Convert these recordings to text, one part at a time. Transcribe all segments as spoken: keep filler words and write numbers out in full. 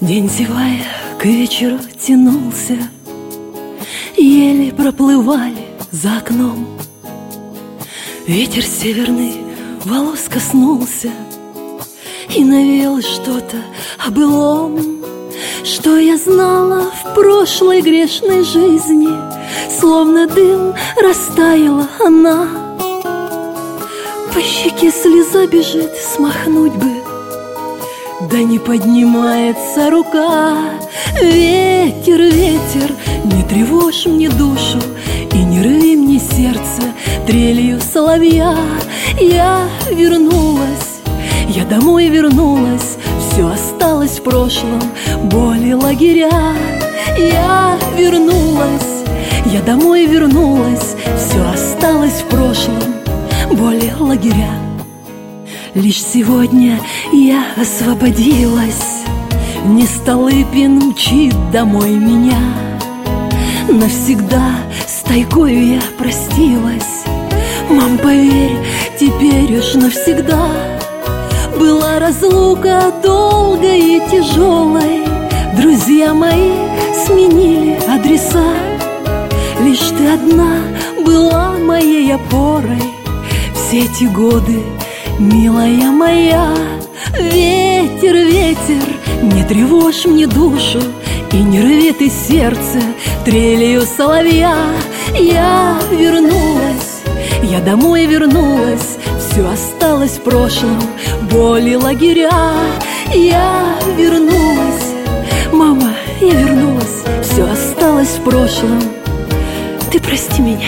День, зевая, к вечеру тянулся, еле проплывали за окном. Ветер северный волос коснулся и навеял что-то о былом, что я знала в прошлой грешной жизни. Словно дым растаяла она. По щеке слеза бежит, смахнуть бы, да не поднимается рука. Ветер, ветер, не тревожь мне душу и не рви мне сердце трелью соловья. Я вернулась, я домой вернулась, все осталось в прошлом, боли лагеря. Я вернулась, я домой вернулась, все осталось в прошлом, боли лагеря. Лишь сегодня я освободилась, не Столыпин мчит домой меня. Навсегда с тайгою я простилась. Мам, поверь, теперь уж навсегда. Была разлука долгой и тяжелой, друзья мои сменили адреса. Лишь ты одна была моей опорой все эти годы, милая моя. Ветер, ветер, не тревожь мне душу и не рви ты сердце трелью соловья. Я вернулась, я домой вернулась, все осталось в прошлом, боли лагеря. Я вернулась, мама, я вернулась, все осталось в прошлом, ты прости меня.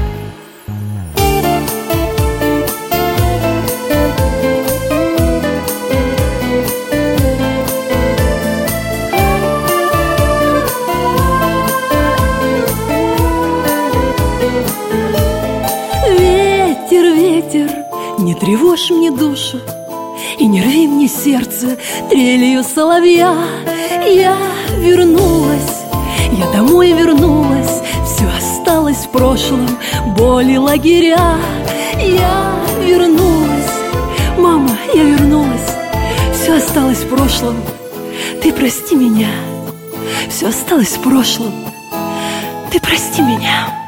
Ветер, ветер, не тревожь мне душу и не рви мне сердце трелью соловья. Я вернулась, я домой вернулась, все осталось в прошлом, боли лагеря. Я вернулась, мама, я вернулась, все осталось в прошлом, ты прости меня. Все осталось в прошлом, ты прости меня.